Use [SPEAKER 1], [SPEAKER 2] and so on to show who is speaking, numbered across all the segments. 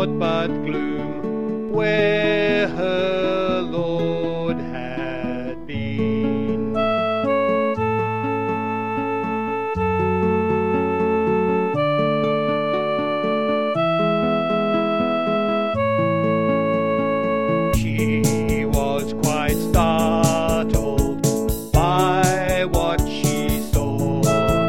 [SPEAKER 1] naught but gloom where her Lord had been. She was quite startled by what she saw.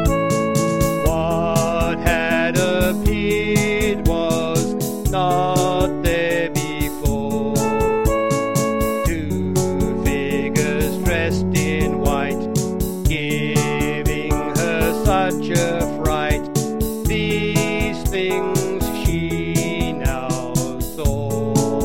[SPEAKER 1] What had appeared was not there before. Two figures dressed in white, giving her such a fright. These things she now saw.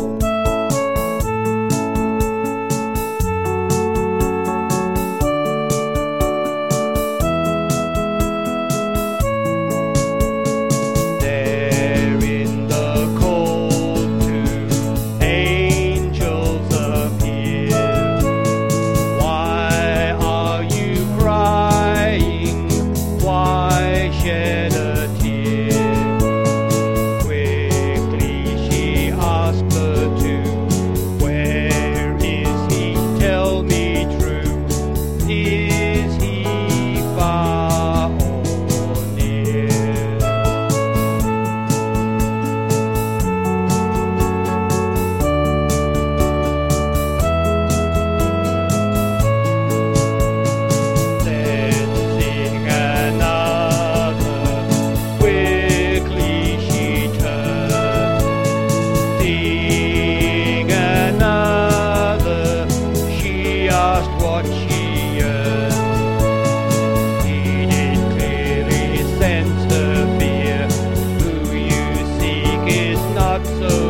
[SPEAKER 1] Shed a tear. Quickly she asked the two, where is he? Tell me true. Is he far or near? What she earned, he did clearly sense her fear. Who you seek is not so